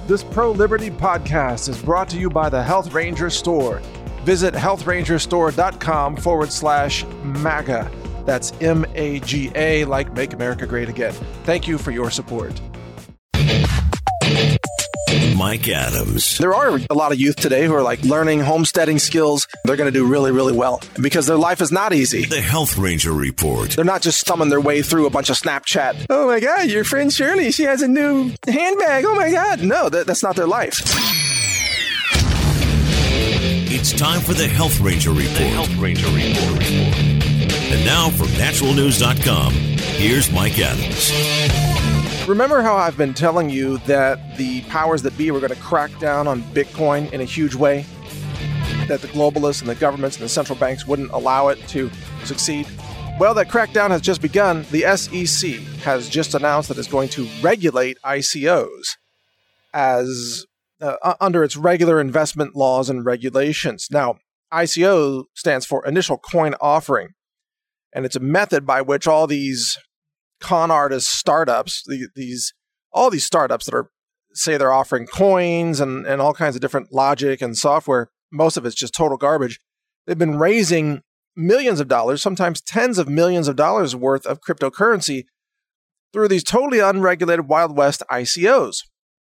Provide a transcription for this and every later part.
This pro-liberty podcast is brought to you by the Health Ranger Store. Visit healthrangerstore.com/MAGA. That's MAGA, like Make America Great Again. Thank you for your support. Mike Adams. There are a lot of youth today who are like learning homesteading skills. They're going to do really, really well because their life is not easy. The Health Ranger Report. They're not just thumbing their way through a bunch of Snapchat. Oh my God, your friend Shirley, she has a new handbag. Oh my God. No, that's not their life. It's time for the Health Ranger Report. The Health Ranger Report. And now from naturalnews.com, here's Mike Adams. Remember how I've been telling you that the powers that be were going to crack down on Bitcoin in a huge way? That the globalists and the governments and the central banks wouldn't allow it to succeed? Well, that crackdown has just begun. The SEC has just announced that it's going to regulate ICOs as under its regular investment laws and regulations. Now, ICO stands for Initial Coin Offering, and it's a method by which all these con artist startups, all these startups that say they're offering coins and all kinds of different logic and software, most of it's just total garbage. They've been raising millions of dollars, sometimes tens of millions of dollars worth of cryptocurrency through these totally unregulated Wild West ICOs.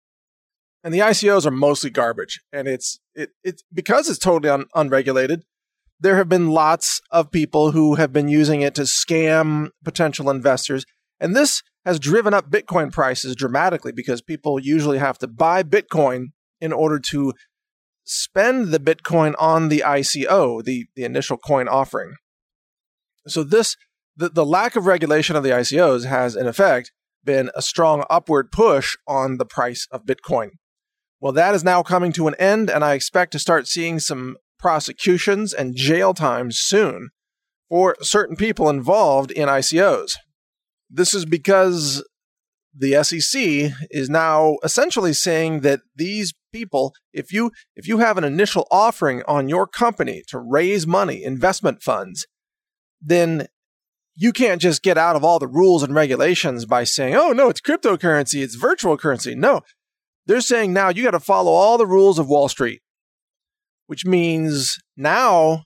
And the ICOs are mostly garbage. And it's because it's totally unregulated, there have been lots of people who have been using it to scam potential investors. And this has driven up Bitcoin prices dramatically because people usually have to buy Bitcoin in order to spend the Bitcoin on the ICO, the initial coin offering. So the lack of regulation of the ICOs has, in effect, been a strong upward push on the price of Bitcoin. Well, that is now coming to an end, and I expect to start seeing some prosecutions and jail time soon for certain people involved in ICOs. This is because the SEC is now essentially saying that these people, if you have an initial offering on your company to raise money, investment funds, then you can't just get out of all the rules and regulations by saying, oh, no, it's cryptocurrency, it's virtual currency. No, they're saying now you got to follow all the rules of Wall Street, which means now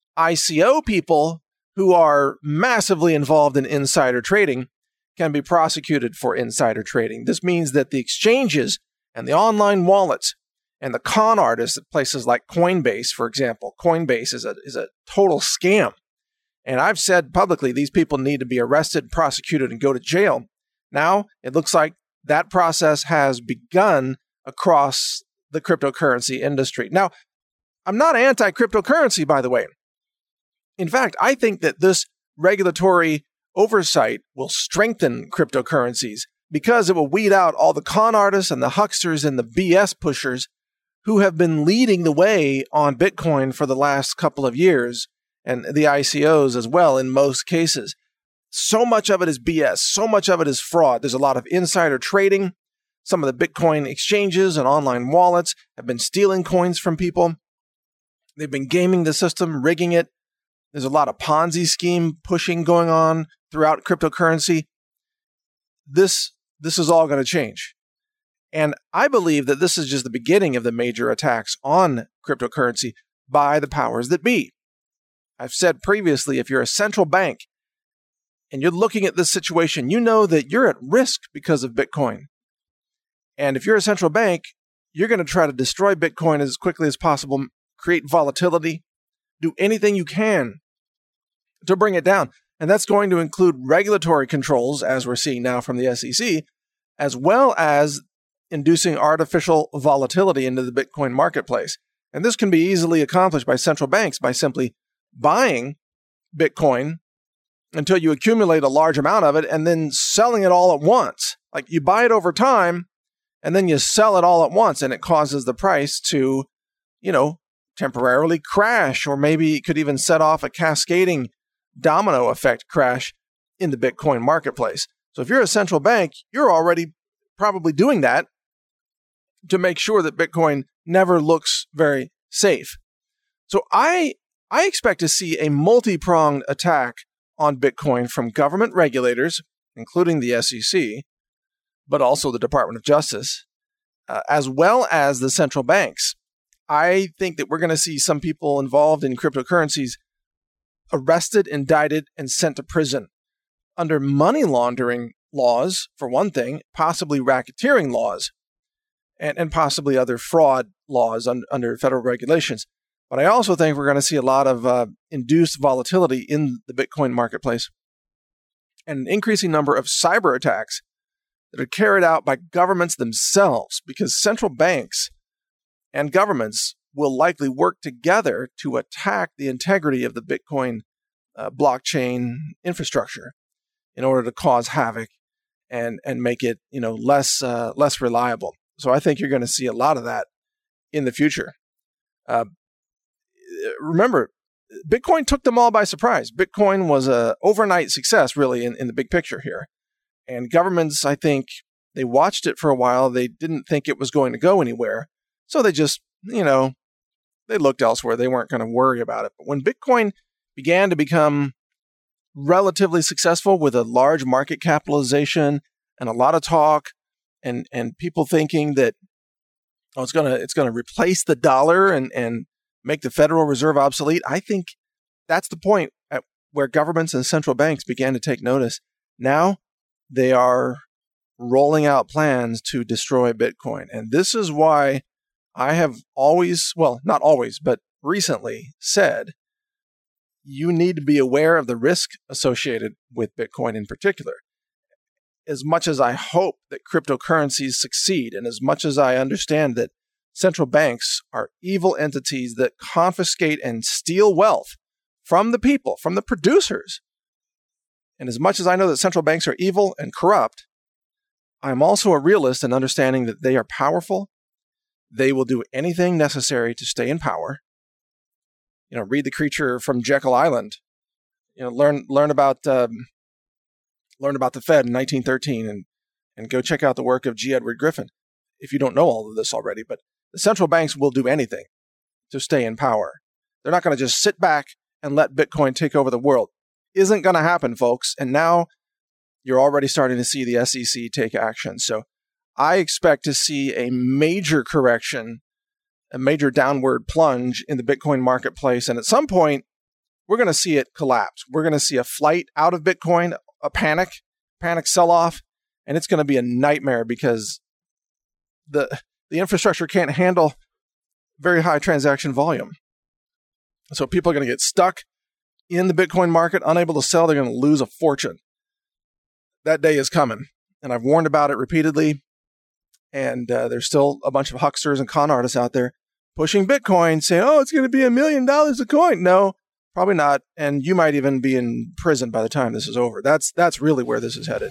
ICO people who are massively involved in insider trading can be prosecuted for insider trading. This means that the exchanges and the online wallets and the con artists at places like Coinbase, for example, Coinbase is a total scam. And I've said publicly, these people need to be arrested, prosecuted, and go to jail. Now, it looks like that process has begun across the cryptocurrency industry. Now, I'm not anti-cryptocurrency, by the way. In fact, I think that this regulatory oversight will strengthen cryptocurrencies because it will weed out all the con artists and the hucksters and the BS pushers who have been leading the way on Bitcoin for the last couple of years, and the ICOs as well in most cases. So much of it is BS. So much of it is fraud. There's a lot of insider trading. Some of the Bitcoin exchanges and online wallets have been stealing coins from people. They've been gaming the system, rigging it. There's a lot of Ponzi scheme pushing going on throughout cryptocurrency. This is all going to change. And I believe that this is just the beginning of the major attacks on cryptocurrency by the powers that be. I've said previously, if you're a central bank and you're looking at this situation, you know that you're at risk because of Bitcoin. And if you're a central bank, you're going to try to destroy Bitcoin as quickly as possible, create volatility, do anything you can to bring it down. And that's going to include regulatory controls, as we're seeing now from the SEC, as well as inducing artificial volatility into the Bitcoin marketplace. And this can be easily accomplished by central banks by simply buying Bitcoin until you accumulate a large amount of it and then selling it all at once. Like you buy it over time and then you sell it all at once, and it causes the price to, temporarily crash, or maybe it could even set off a cascading domino effect crash in the Bitcoin marketplace. So if you're a central bank, you're already probably doing that to make sure that Bitcoin never looks very safe. So I expect to see a multi-pronged attack on Bitcoin from government regulators, including the SEC, but also the Department of Justice. as well as the central banks. I think that we're going to see some people involved in cryptocurrencies arrested, indicted, and sent to prison under money laundering laws, for one thing, possibly racketeering laws, and possibly other fraud laws under federal regulations. But I also think we're going to see a lot of induced volatility in the Bitcoin marketplace and an increasing number of cyber attacks that are carried out by governments themselves, because central banks and governments will likely work together to attack the integrity of the Bitcoin blockchain infrastructure in order to cause havoc and make it less reliable. So I think you're going to see a lot of that in the future. Remember, Bitcoin took them all by surprise. Bitcoin was an overnight success, really, in the big picture here. And governments, I think, they watched it for a while. They didn't think it was going to go anywhere. So they just, they looked elsewhere. They weren't going to worry about it. But when Bitcoin began to become relatively successful with a large market capitalization and a lot of talk and people thinking that it's going to replace the dollar and make the Federal Reserve obsolete, I think that's the point at where governments and central banks began to take notice. Now they are rolling out plans to destroy Bitcoin. And this is why I have always, well, not always, but recently said, you need to be aware of the risk associated with Bitcoin in particular. As much as I hope that cryptocurrencies succeed, and as much as I understand that central banks are evil entities that confiscate and steal wealth from the people, from the producers, and as much as I know that central banks are evil and corrupt, I'm also a realist in understanding that they are powerful. They will do anything necessary to stay in power. Read The Creature from Jekyll Island. Learn about the Fed in 1913 and go check out the work of G. Edward Griffin if you don't know all of this already. But the central banks will do anything to stay in power. They're not going to just sit back and let Bitcoin take over the world. Isn't going to happen, folks. And now you're already starting to see the SEC take action. So I expect to see a major correction, a major downward plunge in the Bitcoin marketplace. And at some point, we're going to see it collapse. We're going to see a flight out of Bitcoin, a panic sell-off, and it's going to be a nightmare because the infrastructure can't handle very high transaction volume. So people are going to get stuck in the Bitcoin market, unable to sell. They're going to lose a fortune. That day is coming, and I've warned about it repeatedly. And there's still a bunch of hucksters and con artists out there pushing Bitcoin, saying, oh, it's going to be $1 million a coin. No, probably not. And you might even be in prison by the time this is over. That's really where this is headed.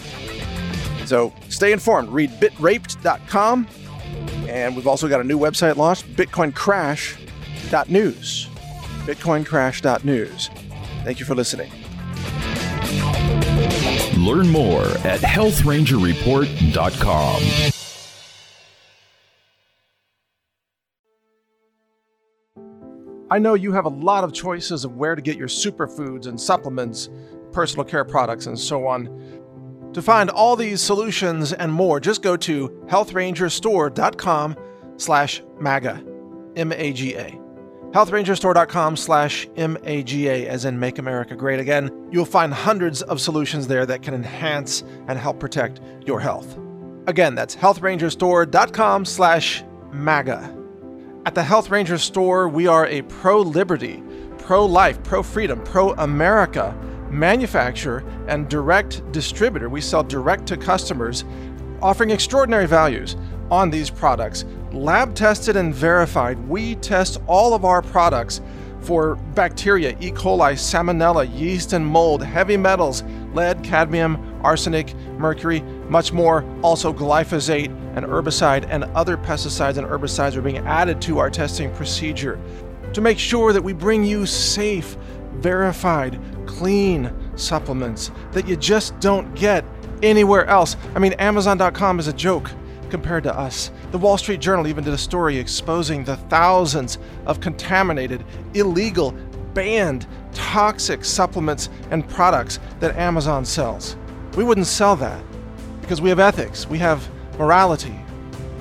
So stay informed. Read bitraped.com. And we've also got a new website launched, bitcoincrash.news. bitcoincrash.news. Thank you for listening. Learn more at healthrangerreport.com. I know you have a lot of choices of where to get your superfoods and supplements, personal care products, and so on. To find all these solutions and more, just go to healthrangerstore.com/MAGA, M-A-G-A. healthrangerstore.com/MAGA, as in Make America Great Again. You'll find hundreds of solutions there that can enhance and help protect your health. Again, that's healthrangerstore.com/MAGA. At the Health Ranger Store, we are a pro-liberty, pro-life, pro-freedom, pro-America manufacturer and direct distributor. We sell direct to customers, offering extraordinary values on these products. Lab tested and verified. We test all of our products for bacteria, E. coli, salmonella, yeast and mold, heavy metals, lead, cadmium, arsenic, mercury, much more. Also glyphosate, and herbicide and other pesticides and herbicides are being added to our testing procedure to make sure that we bring you safe, verified, clean supplements that you just don't get anywhere else. I mean, Amazon.com is a joke compared to us. The Wall Street Journal even did a story exposing the thousands of contaminated, illegal, banned, toxic supplements and products that Amazon sells. We wouldn't sell that because we have ethics, we have morality,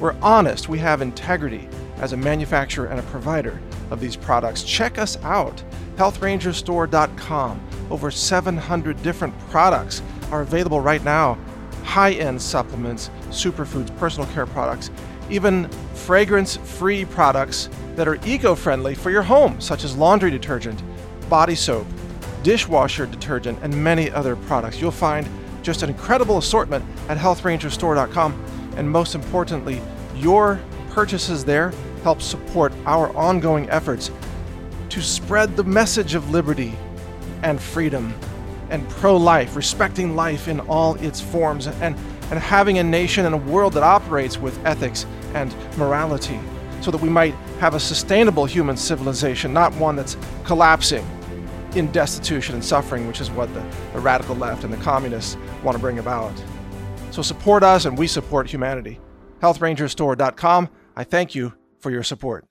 We're honest. We have integrity as a manufacturer and a provider of these products. Check us out, healthrangerstore.com. Over 700 different products are available right now. High-end supplements, superfoods, personal care products, even fragrance-free products that are eco-friendly for your home, such as laundry detergent, body soap, dishwasher detergent, and many other products. You'll find just an incredible assortment at healthrangerstore.com. And most importantly, your purchases there help support our ongoing efforts to spread the message of liberty and freedom and pro-life, respecting life in all its forms, and having a nation and a world that operates with ethics and morality, so that we might have a sustainable human civilization, not one that's collapsing in destitution and suffering, which is what the radical left and the communists want to bring about. So support us, and we support humanity. healthrangerstore.com. I thank you for your support.